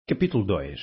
Capítulo 2.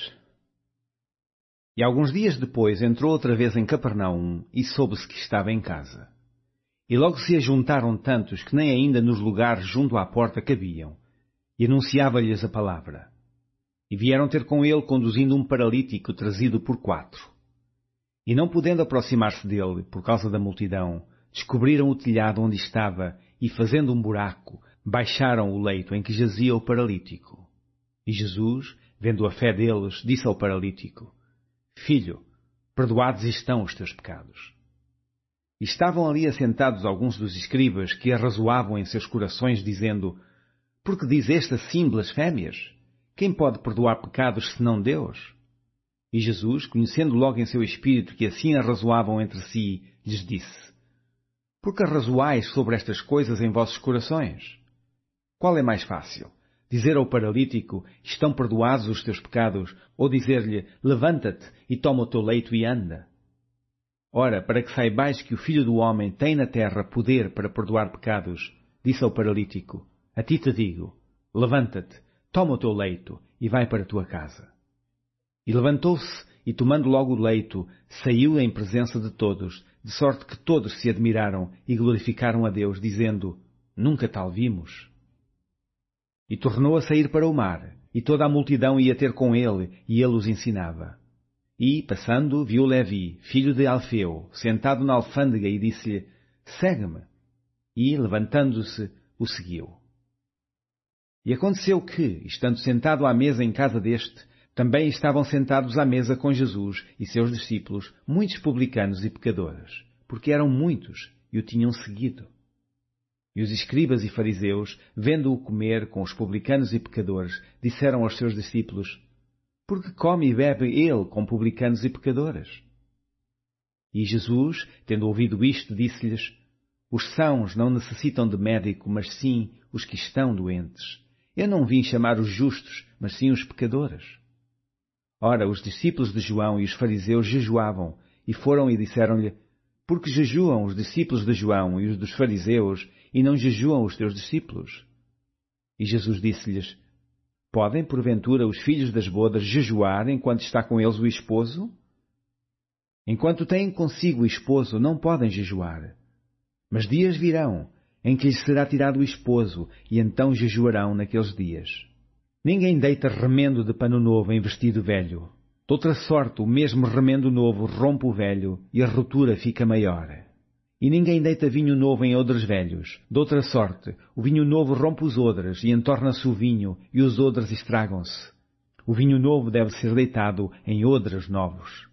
E alguns dias depois entrou outra vez em Capernaum e soube-se que estava em casa. E logo se ajuntaram tantos que nem ainda nos lugares junto à porta cabiam, e anunciava-lhes a palavra. E vieram ter com ele conduzindo um paralítico trazido por 4. E não podendo aproximar-se dele, por causa da multidão, descobriram o telhado onde estava e, fazendo um buraco, baixaram o leito em que jazia o paralítico. E Jesus, vendo a fé deles, disse ao paralítico: Filho, perdoados estão os teus pecados. E estavam ali assentados alguns dos escribas que arrazoavam em seus corações, dizendo: Por que diz este assim blasfémias? Quem pode perdoar pecados senão Deus? E Jesus, conhecendo logo em seu espírito que assim arrazoavam entre si, lhes disse: Por que arrazoais sobre estas coisas em vossos corações? Qual é mais fácil? Dizer ao paralítico: Estão perdoados os teus pecados, ou dizer-lhe: Levanta-te e toma o teu leito e anda? Ora, para que saibais que o Filho do Homem tem na terra poder para perdoar pecados, disse ao paralítico: A ti te digo, levanta-te, toma o teu leito e vai para a tua casa. E levantou-se e, tomando logo o leito, saiu em presença de todos, de sorte que todos se admiraram e glorificaram a Deus, dizendo: Nunca tal vimos. E tornou a sair para o mar, e toda a multidão ia ter com ele, e ele os ensinava. E, passando, viu Levi, filho de Alfeu, sentado na alfândega, e disse-lhe: Segue-me. E, levantando-se, o seguiu. E aconteceu que, estando sentado à mesa em casa deste, também estavam sentados à mesa com Jesus e seus discípulos muitos publicanos e pecadores, porque eram muitos e o tinham seguido. E os escribas e fariseus, vendo-o comer com os publicanos e pecadores, disseram aos seus discípulos: Por que come e bebe ele com publicanos e pecadores? E Jesus, tendo ouvido isto, disse-lhes: Os sãos não necessitam de médico, mas sim os que estão doentes. Eu não vim chamar os justos, mas sim os pecadores. Ora, os discípulos de João e os fariseus jejuavam, e foram e disseram-lhe: Por que jejuam os discípulos de João e os dos fariseus, e não jejuam os teus discípulos? E Jesus disse-lhes: Podem, porventura, os filhos das bodas jejuar enquanto está com eles o esposo? Enquanto têm consigo o esposo, não podem jejuar. Mas dias virão, em que lhes será tirado o esposo, e então jejuarão naqueles dias. Ninguém deita remendo de pano novo em vestido velho. De outra sorte, o mesmo remendo novo rompe o velho, e a rotura fica maior. E ninguém deita vinho novo em odres velhos. De outra sorte, o vinho novo rompe os odres, e entorna-se o vinho, e os odres estragam-se. O vinho novo deve ser deitado em odres novos.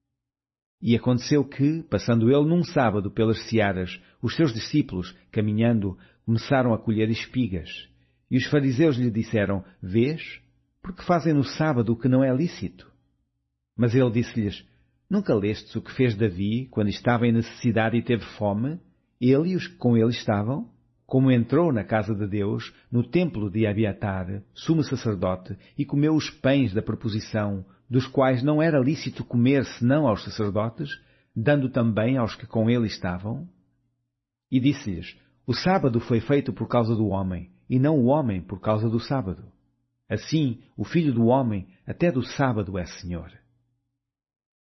E aconteceu que, passando ele num sábado pelas searas, os seus discípulos, caminhando, começaram a colher espigas. E os fariseus lhe disseram: Vês? Porque fazem no sábado o que não é lícito? Mas ele disse-lhes: Nunca lestes o que fez Davi, quando estava em necessidade e teve fome, ele e os que com ele estavam? Como entrou na casa de Deus, no templo de Abiatar, sumo sacerdote, e comeu os pães da proposição, dos quais não era lícito comer senão aos sacerdotes, dando também aos que com ele estavam? E disse-lhes: O sábado foi feito por causa do homem, e não o homem por causa do sábado. Assim, o Filho do Homem até do sábado é Senhor.